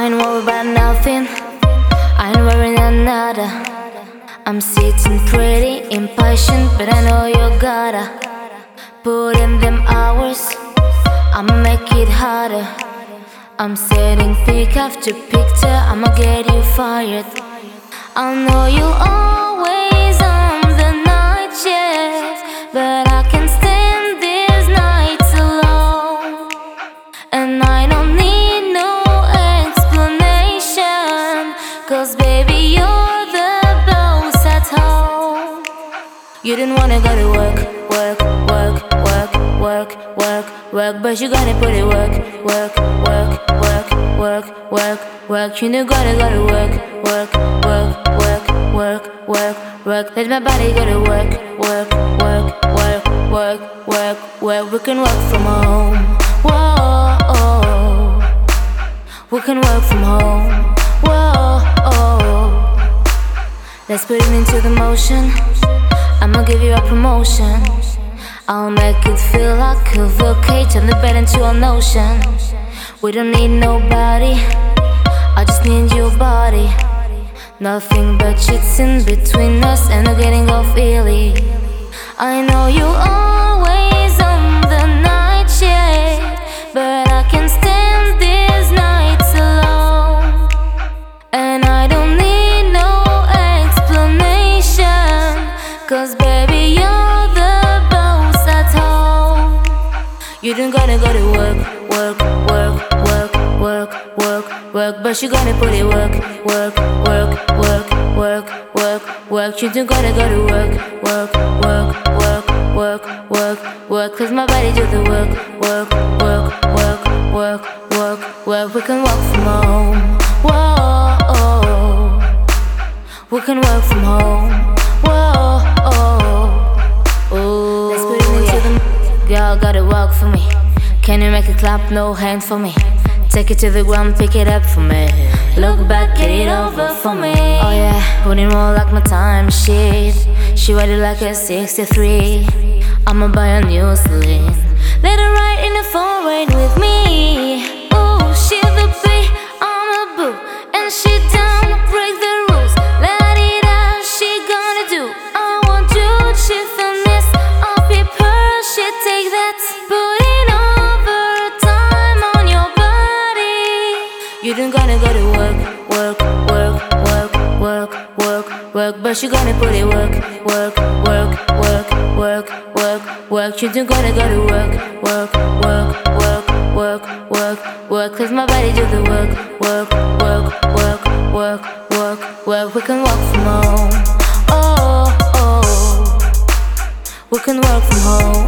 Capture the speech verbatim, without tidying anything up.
I ain't worried about nothing, I ain't worrying another. I'm sitting pretty impatient, but I know you gotta put in them hours, I'ma make it harder. I'm setting pick after picture, I'ma get you fired. I know you always on the night shift, but I can't stand these nights alone. And I don't need no explanation, cause baby you're the boss at home. You didn't wanna go to work, work, work, work, work, work, work, but you gotta put it work, work, work, work, work, work, work. You know gotta go to work, work, work, work, work, work, work. Let my body go to work, work, work, work, work, work, work. We can work from home, whoa. We can work from home, whoa. Let's put it into the motion, I'ma give you a promotion. I'll make it feel like a volcano, turn the bed into an ocean. We don't need nobody, I just need your body. Nothing but shit's in between us, and I'm getting off early. I know you always on the night shift, but I can't stand these nights alone. And I don't need no explanation, cause baby you're the boss at home. You don't gotta go to work, work, work, work, work, work, work, but you gotta put it work, work, work, work, work, work, work. You don't gotta go to work, work, work, work, work, work, work, cause my body do the work, work, work, work, work, work, work. We can work from home, whoa. We can work from home, whoa. Ooh, let's put it into the girl, gotta work for me. Can you make it clap, no hand for me? Take it to the ground, pick it up for me. Look back, get it over for me. Oh yeah, putting more like my time shit. She ride it like a sixty-three. I'ma buy a new sling. Let her ride in the phone rain with me. Oh, she the bee, I'm a boo, and she down to break the rules. Let it out, she gonna do. I want you, she finesse. I'll be her, she take that. Putting over time on your body. You don't gotta go to work, work, work, work, work, work, work, but you gonna put it work, work, work, work, work, work, work. You don't gotta go to work, work, work, work, work, work, work, cause my body do the work, work, work, work, work, work, work. We can work from home, oh, oh. We can work from home.